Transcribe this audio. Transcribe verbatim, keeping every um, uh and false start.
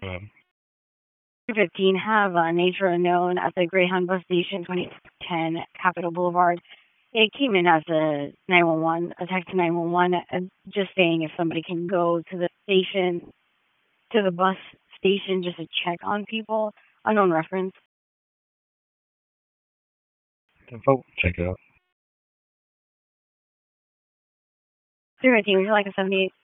Um, fifteen have uh, nature unknown at the Greyhound bus station, twenty ten Capitol Boulevard. It came in as a nine one one, a text to nine one one, uh, just saying if somebody can go to the station, to the bus station, just to check on people. Unknown reference. the vote, check it out. three fifteen, would you like a seventy-eight?